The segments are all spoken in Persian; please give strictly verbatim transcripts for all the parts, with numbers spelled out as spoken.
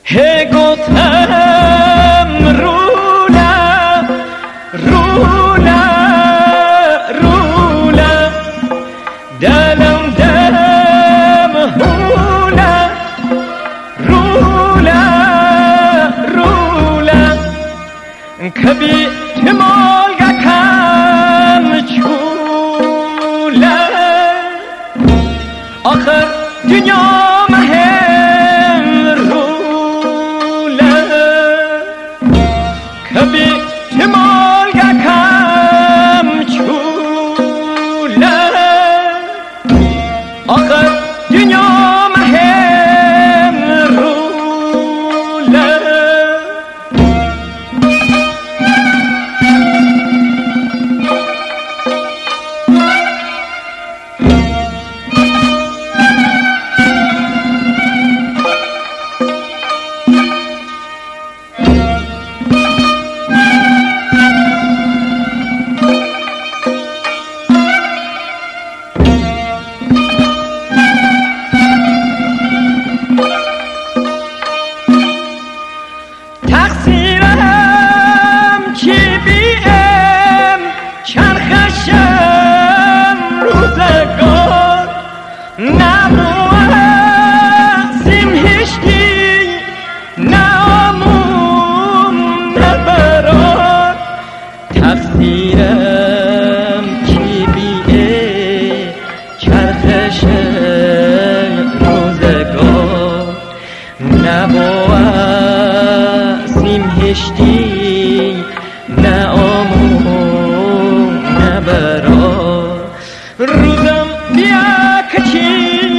هی گفتم روله روله روله دلم دم هوله روله روله کبی تمالگا کم چوله آخر دنیا مهم روله کبی تمالگا کم چوله آخر دنیا مهم روله تقصیرم چی بیم چرخشم روزگار نبوسیم هشتی نامون نبرار تقصیرم چی بیم چرخشم روزگار نبوسیم هشتی نه آمون نه برا روزم بیا کچی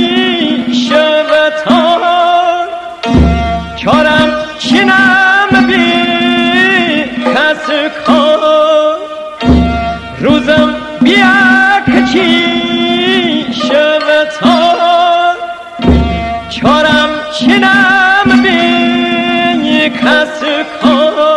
شبتان چارم چینم بی کس کار روزم بیا کچی شبتان چارم چینم بی کس کار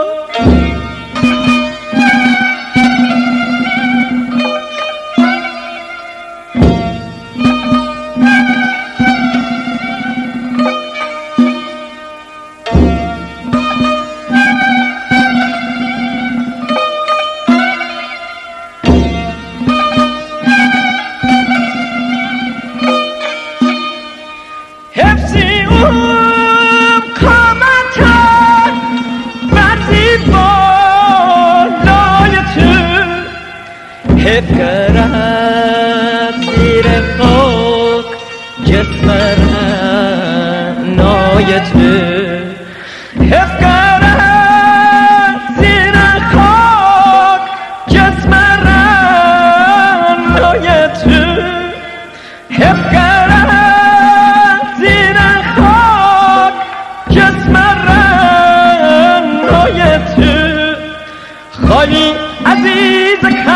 حفظی اوم کامتا برزی بالای تو حف کرد زیر خاک جسم رنای تو حف کرد زیر خاک جسم رنای تو حف کرد زیر خاک جسم رنای تو خالی عزیز